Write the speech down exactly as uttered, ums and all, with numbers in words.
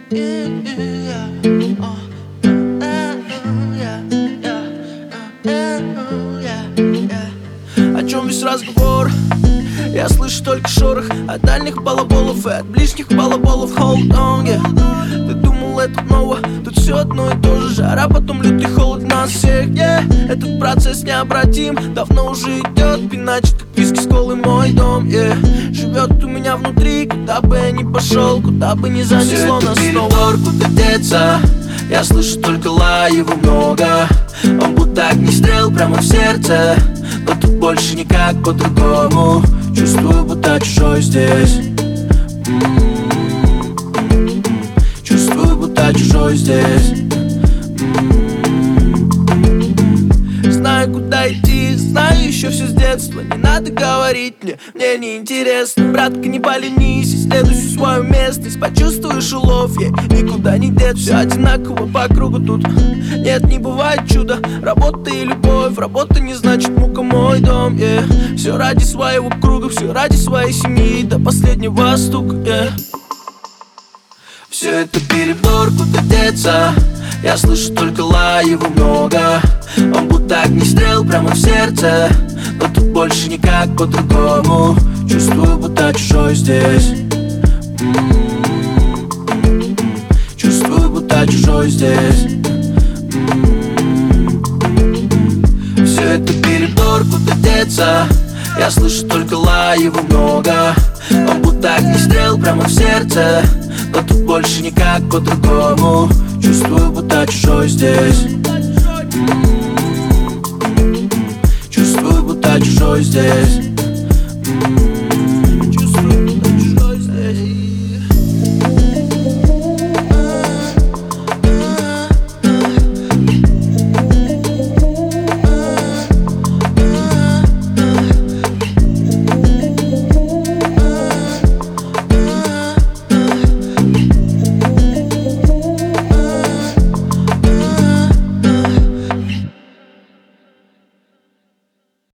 О чем весь разговор? Я слышу только шорох от дальних балаболов и от ближних балаболов. Hold on, yeah. Ты думал это ново? Тут все одно и то же. Жара, потом лютый холод нас всех, yeah. Этот процесс необратим, давно уже идет. Иначе как виски с колой мой дом, yeah. Живет у меня внутри, куда бы я ни пошел, куда бы ни занесло нас снова. Куда деться? Я слышу только лай, его много. Он будто огнестрел прямо в сердце. Но тут больше никак по-другому. Чувствую, будто чужой здесь. М-м-м. Чувствую, будто чужой здесь. М-м-м. Знаю, куда идти, знаю еще все с детства. Не надо говорить мне, мне не интересно. Братка, не поленись, исследуй всю свою местность. Почувствуешь улов, ей никуда не деться. Все одинаково по кругу тут. Нет, не бывает чуда. Работа и любовь, работа не значит мука, мой дом, yeah. Все ради своего круга, все ради своей семьи, до последнего стука, yeah. Все это перебор, куда деться? Я слышу только лай, его много. Он будто огнестрел прямо в сердце. Но тут больше никак по-другому. Чувствую, будто чужой здесь. М-м-м. Чувствую, будто чужой здесь. М-м-м. Все это перебор, куда деться? Я слышу только лай, его много. Он будто огнестрел прямо в сердце. Но тут больше никак по-другому. Чувствую, будто чужой здесь. М-м-м. Чувствую, будто чужой здесь.